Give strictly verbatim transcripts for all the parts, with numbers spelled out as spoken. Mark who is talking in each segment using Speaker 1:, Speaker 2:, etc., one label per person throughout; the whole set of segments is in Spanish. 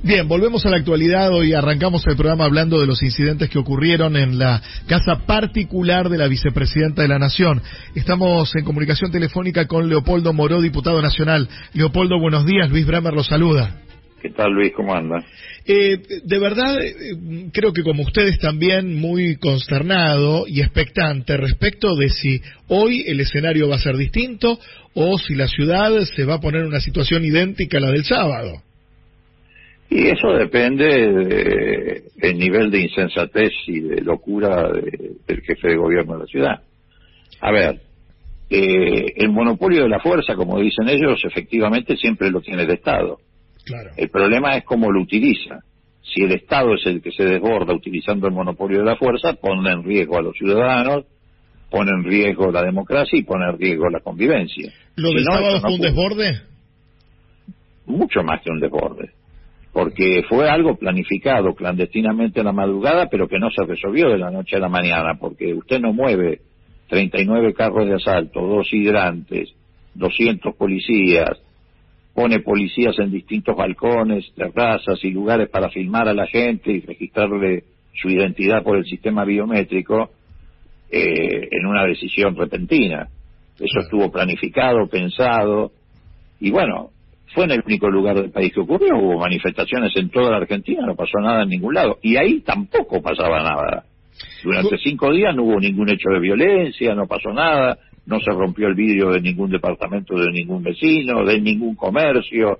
Speaker 1: Bien, volvemos a la actualidad. Hoy arrancamos el programa hablando de los incidentes que ocurrieron en la casa particular de la vicepresidenta de la Nación. Estamos en comunicación telefónica con Leopoldo Moró, diputado nacional. Leopoldo, buenos días. Luis Bramer lo saluda.
Speaker 2: ¿Qué tal, Luis? ¿Cómo anda?
Speaker 1: Eh, de verdad, eh, creo que como ustedes también muy consternado y expectante respecto de si hoy el escenario va a ser distinto o si la ciudad se va a poner en una situación idéntica a la del sábado.
Speaker 2: Y eso depende del nivel de insensatez y de locura de, del jefe de gobierno de la ciudad. A ver, eh, el monopolio de la fuerza, como dicen ellos, efectivamente siempre lo tiene el Estado.
Speaker 1: Claro.
Speaker 2: El problema es cómo lo utiliza. Si el Estado es el que se desborda utilizando el monopolio de la fuerza, pone en riesgo a los ciudadanos, pone en riesgo la democracia y pone en riesgo la convivencia.
Speaker 1: ¿Lo
Speaker 2: si
Speaker 1: del
Speaker 2: no,
Speaker 1: sábado
Speaker 2: no
Speaker 1: fue un desborde?
Speaker 2: Mucho más que un desborde. Porque fue algo planificado clandestinamente en la madrugada, pero que no se resolvió de la noche a la mañana, porque usted no mueve treinta y nueve carros de asalto, dos hidrantes, doscientos policías, pone policías en distintos balcones, terrazas y lugares para filmar a la gente y registrarle su identidad por el sistema biométrico eh, en una decisión repentina. Eso estuvo planificado, pensado, y bueno, fue en el único lugar del país que ocurrió. Hubo manifestaciones en toda la Argentina, no pasó nada en ningún lado, y ahí tampoco pasaba nada. Durante cinco días no hubo ningún hecho de violencia, no pasó nada, no se rompió el vidrio de ningún departamento de ningún vecino, de ningún comercio.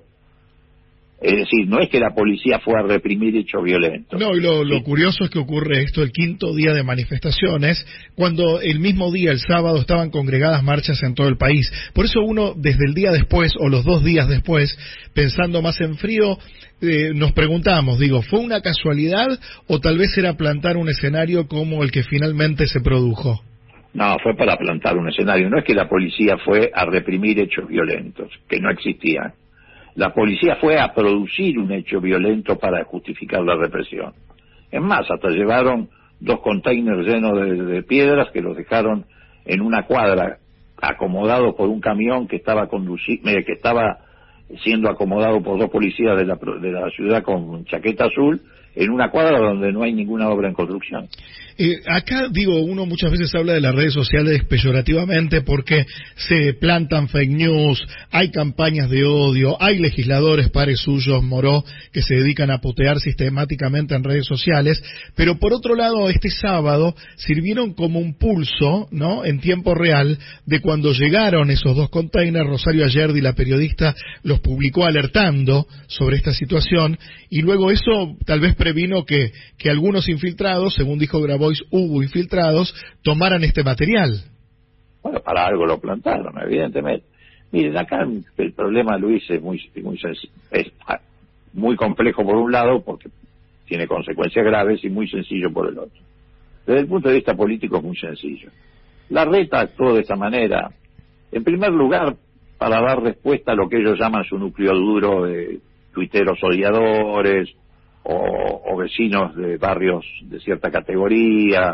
Speaker 2: Es decir, no es que la policía fue a reprimir hechos violentos.
Speaker 1: No, y lo, lo
Speaker 2: sí.
Speaker 1: curioso es que ocurre esto el quinto día de manifestaciones, cuando el mismo día, el sábado, estaban congregadas marchas en todo el país. Por eso uno, desde el día después, o los dos días después, pensando más en frío, eh, nos preguntamos, digo, ¿fue una casualidad o tal vez era plantar un escenario como el que finalmente se produjo?
Speaker 2: No, fue para plantar un escenario. No es que la policía fue a reprimir hechos violentos, que no existían. La policía fue a producir un hecho violento para justificar la represión. Es más, hasta llevaron dos containers llenos de, de piedras que los dejaron en una cuadra, acomodados por un camión que estaba conduci- eh, que estaba siendo acomodado por dos policías de la, de la ciudad con chaqueta azul, en una cuadra donde no hay ninguna obra en construcción.
Speaker 1: Eh, acá, digo, uno muchas veces habla de las redes sociales peyorativamente porque se plantan fake news, hay campañas de odio, hay legisladores pares suyos, Moró, que se dedican a putear sistemáticamente en redes sociales, pero por otro lado, este sábado sirvieron como un pulso, ¿no?, en tiempo real, de cuando llegaron esos dos containers. Rosario Ayerdi, la periodista, los publicó alertando sobre esta situación, y luego eso tal vez previno que, que algunos infiltrados, según dijo Grabois, hubo infiltrados, tomaran este material.
Speaker 2: Bueno, para algo lo plantaron, evidentemente. Miren, acá el problema, Luis, es muy, muy, es muy complejo por un lado, porque tiene consecuencias graves, y muy sencillo por el otro. Desde el punto de vista político es muy sencillo. La Reta actuó de esta manera, en primer lugar, para dar respuesta a lo que ellos llaman su núcleo duro de tuiteros odiadores, O, o vecinos de barrios de cierta categoría,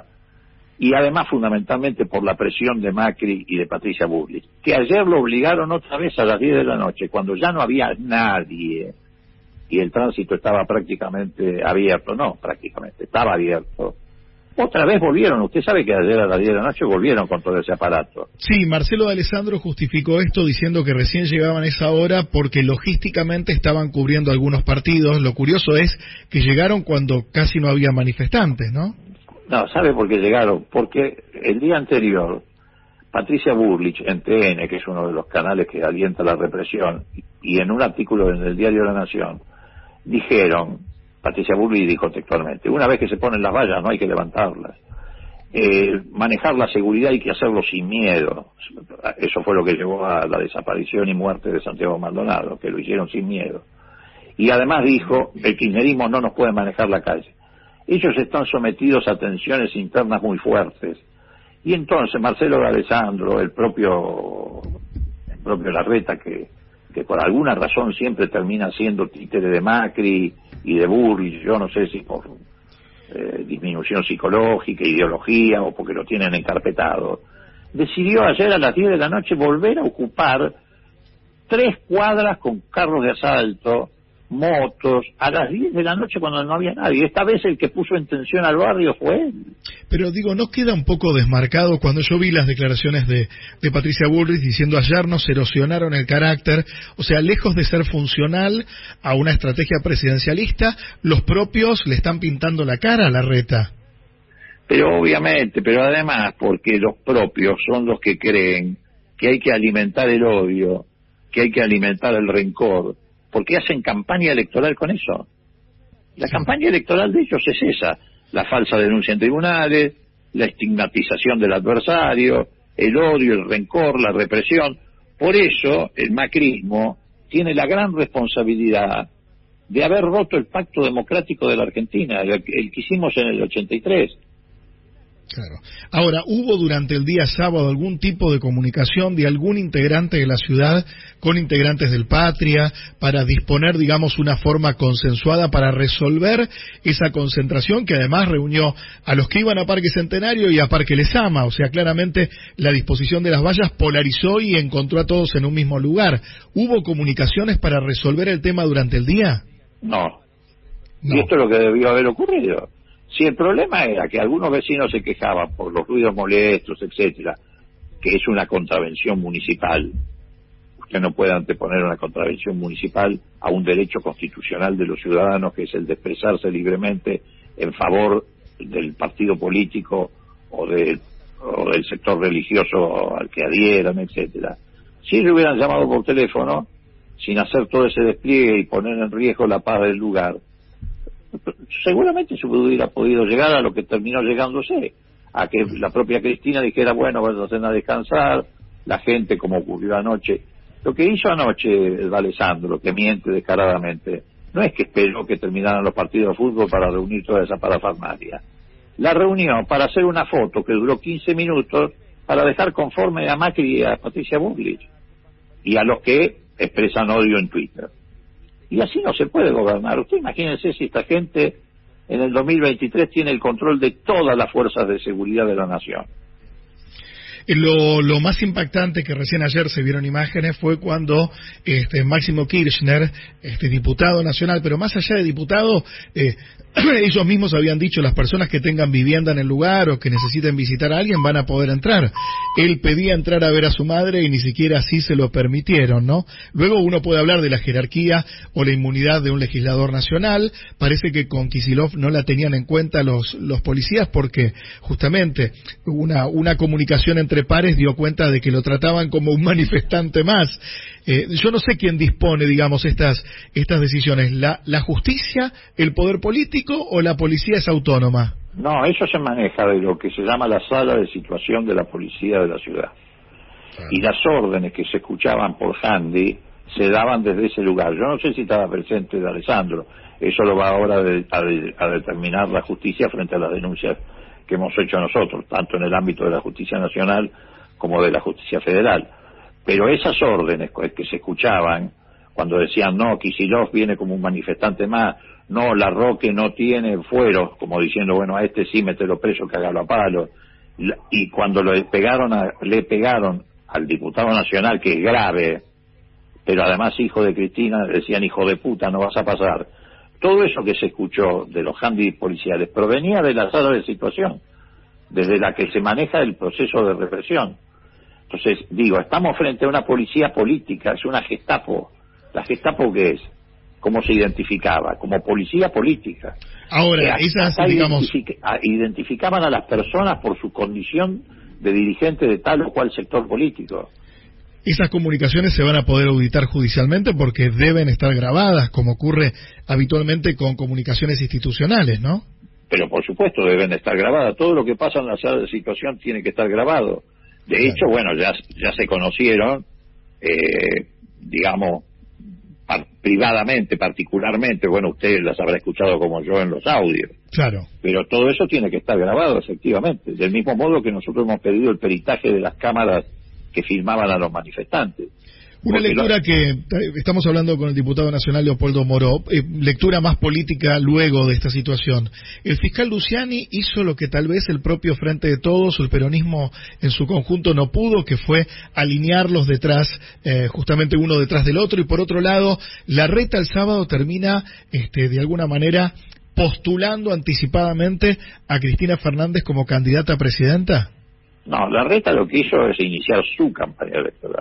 Speaker 2: y además fundamentalmente por la presión de Macri y de Patricia Bullrich, que ayer lo obligaron otra vez a las diez de la noche, cuando ya no había nadie y el tránsito estaba prácticamente abierto, no, prácticamente, estaba abierto. Otra vez volvieron, usted sabe que ayer a las diez de la noche volvieron con todo ese aparato.
Speaker 1: Sí, Marcelo de Alessandro justificó esto diciendo que recién llegaban a esa hora porque logísticamente estaban cubriendo algunos partidos. Lo curioso es que llegaron cuando casi no había manifestantes, ¿no?
Speaker 2: No, ¿sabe por qué llegaron? Porque el día anterior, Patricia Bullrich, en T N, que es uno de los canales que alienta la represión, y en un artículo en el diario La Nación, dijeron... Patricia Bullrich dijo textualmente, una vez que se ponen las vallas no hay que levantarlas. Eh, manejar la seguridad hay que hacerlo sin miedo. Eso fue lo que llevó a la desaparición y muerte de Santiago Maldonado, que lo hicieron sin miedo. Y además dijo, el kirchnerismo no nos puede manejar la calle. Ellos están sometidos a tensiones internas muy fuertes. Y entonces Marcelo de Alessandro, el propio, el propio Larreta, que, que por alguna razón siempre termina siendo títere de Macri y de Bullrich, yo no sé si por eh, disminución psicológica, ideología o porque lo tienen encarpetado, decidió ayer a las diez de la noche volver a ocupar tres cuadras con carros de asalto motos, a las diez de la noche cuando no había nadie. Esta vez el que puso en tensión al barrio fue él.
Speaker 1: Pero digo, ¿no queda un poco desmarcado cuando yo vi las declaraciones de, de Patricia Bullrich diciendo ayer nos erosionaron el carácter? O sea, lejos de ser funcional a una estrategia presidencialista, los propios le están pintando la cara a Larreta.
Speaker 2: Pero obviamente, pero además porque los propios son los que creen que hay que alimentar el odio, que hay que alimentar el rencor, porque hacen campaña electoral con eso. La sí. campaña electoral de ellos es esa: la falsa denuncia en tribunales, la estigmatización del adversario, el odio, el rencor, la represión. Por eso el macrismo tiene la gran responsabilidad de haber roto el pacto democrático de la Argentina, el, el que hicimos en el ochenta y tres.
Speaker 1: Claro. Ahora, ¿hubo durante el día sábado algún tipo de comunicación de algún integrante de la ciudad con integrantes del Patria para disponer, digamos, una forma consensuada para resolver esa concentración que además reunió a los que iban a Parque Centenario y a Parque Lezama? O sea, claramente la disposición de las vallas polarizó y encontró a todos en un mismo lugar. ¿Hubo comunicaciones para resolver el tema durante el día?
Speaker 2: No. no. Y esto es lo que debió haber ocurrido. Si el problema era que algunos vecinos se quejaban por los ruidos molestos, etcétera, que es una contravención municipal, usted no puede anteponer una contravención municipal a un derecho constitucional de los ciudadanos, que es el de expresarse libremente en favor del partido político o, de, o del sector religioso al que adhieran, etcétera. Si ellos hubieran llamado por teléfono, sin hacer todo ese despliegue y poner en riesgo la paz del lugar, seguramente se hubiera podido llegar a lo que terminó llegándose, a que la propia Cristina dijera, bueno, vayan a descansar, la gente, como ocurrió anoche. Lo que hizo anoche el D'Alessandro, que miente descaradamente, no es que esperó que terminaran los partidos de fútbol para reunir toda esa parafernalia. La reunión para hacer una foto que duró quince minutos para dejar conforme a Macri y a Patricia Bullrich y a los que expresan odio en Twitter. Y así no se puede gobernar. Usted imagínense si esta gente en el dos mil veintitrés tiene el control de todas las fuerzas de seguridad de la nación.
Speaker 1: Lo, lo más impactante que recién ayer se vieron imágenes fue cuando este Máximo Kirchner, este diputado nacional, pero más allá de diputado, eh, ellos mismos habían dicho, las personas que tengan vivienda en el lugar o que necesiten visitar a alguien van a poder entrar. Él pedía entrar a ver a su madre y ni siquiera así se lo permitieron, ¿no? Luego uno puede hablar de la jerarquía o la inmunidad de un legislador nacional. Parece que con Kicillof no la tenían en cuenta los, los policías porque justamente una, una comunicación entre pares dio cuenta de que lo trataban como un manifestante más. Eh, yo no sé quién dispone, digamos, estas estas decisiones, la, la justicia, el poder político o la policía es autónoma.
Speaker 2: No, eso se maneja de lo que se llama la sala de situación de la policía de la ciudad. Claro. Y las órdenes que se escuchaban por Handy se daban desde ese lugar. Yo no sé si estaba presente D'Alessandro, eso lo va ahora de, a, de, a determinar la justicia frente a las denuncias que hemos hecho nosotros, tanto en el ámbito de la justicia nacional como de la justicia federal. Pero esas órdenes que se escuchaban, cuando decían, no, Kicillof viene como un manifestante más, no, Larroque no tiene fueros, como diciendo, bueno, a este sí mételo preso, cágalo a palo, y cuando le pegaron, a, le pegaron al diputado nacional, que es grave, pero además hijo de Cristina, decían, hijo de puta, no vas a pasar. Todo eso que se escuchó de los handys policiales provenía de la sala de situación, desde la que se maneja el proceso de represión. Entonces, digo, estamos frente a una policía política, es una Gestapo. ¿La Gestapo qué es? ¿Cómo se identificaba? Como policía política.
Speaker 1: Ahora, esas, digamos...
Speaker 2: Identific- identificaban a las personas por su condición de dirigente de tal o cual sector político.
Speaker 1: Esas comunicaciones se van a poder auditar judicialmente porque deben estar grabadas, como ocurre habitualmente con comunicaciones institucionales, ¿no?
Speaker 2: Pero por supuesto deben estar grabadas. Todo lo que pasa en la sala de situación tiene que estar grabado. De claro. hecho, bueno, ya, ya se conocieron, eh, digamos, par- privadamente, particularmente, bueno, usted las habrá escuchado como yo en los audios.
Speaker 1: Claro.
Speaker 2: Pero todo eso tiene que estar grabado, efectivamente. Del mismo modo que nosotros hemos pedido el peritaje de las cámaras que filmaban a los manifestantes.
Speaker 1: Una lectura que estamos hablando con el diputado nacional Leopoldo Moró, eh, lectura más política luego de esta situación. El fiscal Luciani hizo lo que tal vez el propio Frente de Todos o el peronismo en su conjunto no pudo, que fue alinearlos detrás, eh, justamente uno detrás del otro, y por otro lado, Larreta el sábado termina, este, de alguna manera, postulando anticipadamente a Cristina Fernández como candidata a presidenta.
Speaker 2: No, Larreta lo que hizo es iniciar su campaña electoral.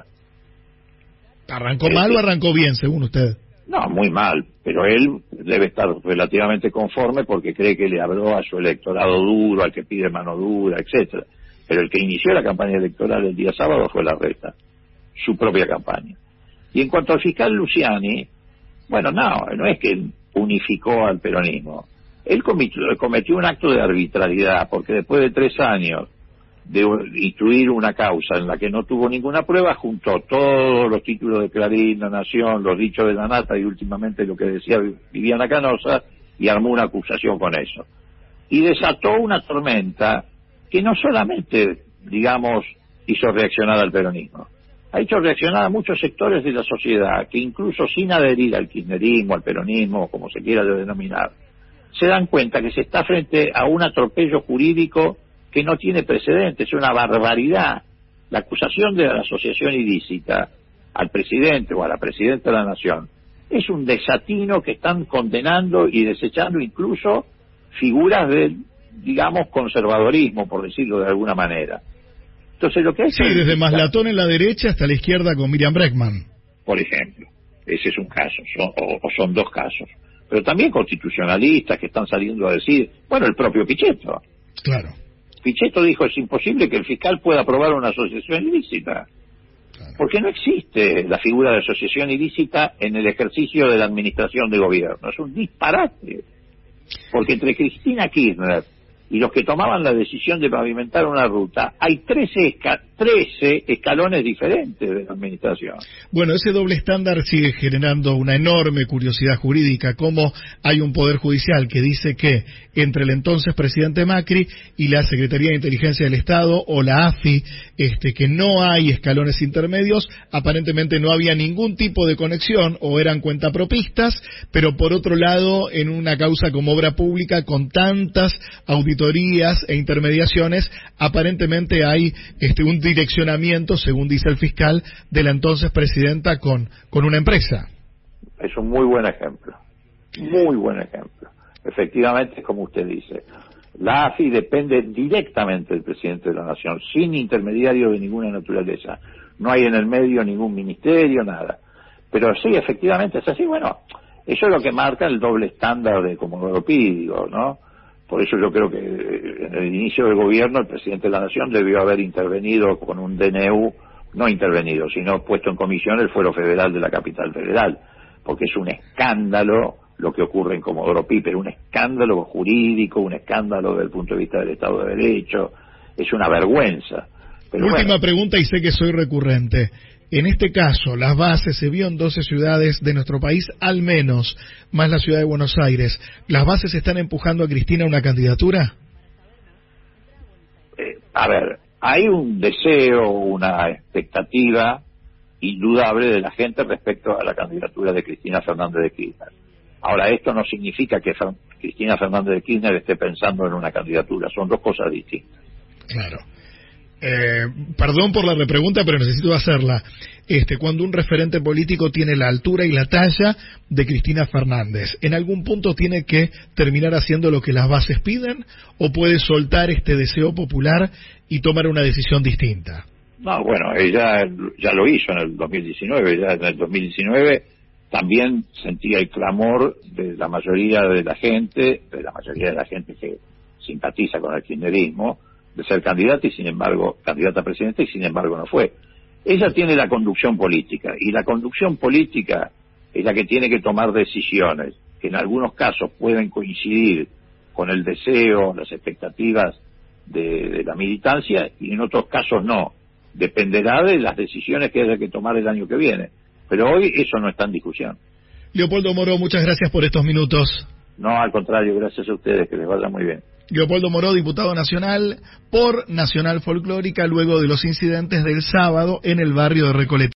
Speaker 1: ¿Arrancó mal o arrancó bien, según usted?
Speaker 2: No, muy mal, pero él debe estar relativamente conforme porque cree que le habló a su electorado duro, al que pide mano dura, etcétera. Pero el que inició la campaña electoral el día sábado fue Larreta, su propia campaña. Y en cuanto al fiscal Luciani, bueno, no, no es que él unificó al peronismo. Él cometió, cometió un acto de arbitrariedad porque después de tres años de instruir una causa en la que no tuvo ninguna prueba, juntó todos los títulos de Clarín, La Nación, los dichos de la nata y últimamente lo que decía Viviana Canosa, y armó una acusación con eso. Y desató una tormenta que no solamente, digamos, hizo reaccionar al peronismo, ha hecho reaccionar a muchos sectores de la sociedad que incluso sin adherir al kirchnerismo, al peronismo, como se quiera denominar, se dan cuenta que se está frente a un atropello jurídico que no tiene precedentes, es una barbaridad. La acusación de la asociación ilícita al presidente o a la presidenta de la Nación es un desatino que están condenando y desechando incluso figuras del, digamos, conservadorismo, por decirlo de alguna manera. Entonces lo que hay
Speaker 1: Sí,
Speaker 2: que
Speaker 1: desde Maslatón en la derecha hasta la izquierda con Miriam Bregman.
Speaker 2: Por ejemplo, ese es un caso, son, o, o son dos casos. Pero también constitucionalistas que están saliendo a decir, bueno, el propio Pichetto.
Speaker 1: Claro.
Speaker 2: Pichetto dijo, es imposible que el fiscal pueda aprobar una asociación ilícita, claro, porque no existe la figura de asociación ilícita en el ejercicio de la administración de gobierno. Es un disparate, porque entre Cristina Kirchner y los que tomaban la decisión de pavimentar una ruta, hay trece, esca trece escalones diferentes de la administración.
Speaker 1: Bueno, ese doble estándar sigue generando una enorme curiosidad jurídica, como hay un poder judicial que dice que entre el entonces presidente Macri y la Secretaría de Inteligencia del Estado o la A F I, este, que no hay escalones intermedios, aparentemente no había ningún tipo de conexión o eran cuentapropistas, pero por otro lado, en una causa como obra pública con tantas auditorías e intermediaciones, aparentemente hay este, un direccionamiento, según dice el fiscal, de la entonces presidenta con, con una empresa.
Speaker 2: Es un muy buen ejemplo, muy buen ejemplo. Efectivamente, como usted dice, la A F I depende directamente del presidente de la Nación, sin intermediario de ninguna naturaleza. No hay en el medio ningún ministerio, nada. Pero sí, efectivamente es así. Bueno, eso es lo que marca el doble estándar de Comodoro Pi, digo, ¿no? Por eso yo creo que en el inicio del gobierno el presidente de la Nación debió haber intervenido con un D N U, no intervenido, sino puesto en comisión el Fuero Federal de la Capital Federal, porque es un escándalo lo que ocurre en Comodoro Pi, pero un escándalo jurídico, un escándalo desde el punto de vista del Estado de Derecho, es una vergüenza. Pero
Speaker 1: Última
Speaker 2: bueno.
Speaker 1: pregunta, y sé que soy recurrente. En este caso, las bases se vio en doce ciudades de nuestro país, al menos, más la ciudad de Buenos Aires. ¿Las bases están empujando a Cristina a una candidatura?
Speaker 2: Eh, a ver, hay un deseo, una expectativa indudable de la gente respecto a la candidatura de Cristina Fernández de Kirchner. Ahora, esto no significa que Fer- Cristina Fernández de Kirchner esté pensando en una candidatura, son dos cosas distintas.
Speaker 1: Claro. Eh, perdón por la repregunta, pero necesito hacerla. Este, cuando un referente político tiene la altura y la talla de Cristina Fernández, ¿en algún punto tiene que terminar haciendo lo que las bases piden o puede soltar este deseo popular y tomar una decisión distinta?
Speaker 2: No, bueno, ella ya lo hizo en el dos mil diecinueve, ya en el dos mil diecinueve también sentía el clamor de la mayoría de la gente, de la mayoría de la gente que simpatiza con el kirchnerismo, de ser candidata y sin embargo, candidata a presidente y sin embargo no fue. Ella tiene la conducción política y la conducción política es la que tiene que tomar decisiones que en algunos casos pueden coincidir con el deseo, las expectativas de, de la militancia y en otros casos no. Dependerá de las decisiones que haya que tomar el año que viene. Pero hoy eso no está en discusión.
Speaker 1: Leopoldo Moró, muchas gracias por estos minutos.
Speaker 2: No, al contrario, gracias a ustedes, que les vaya muy bien.
Speaker 1: Leopoldo Moró, diputado nacional por Nacional Folclórica, luego de los incidentes del sábado en el barrio de Recoleta.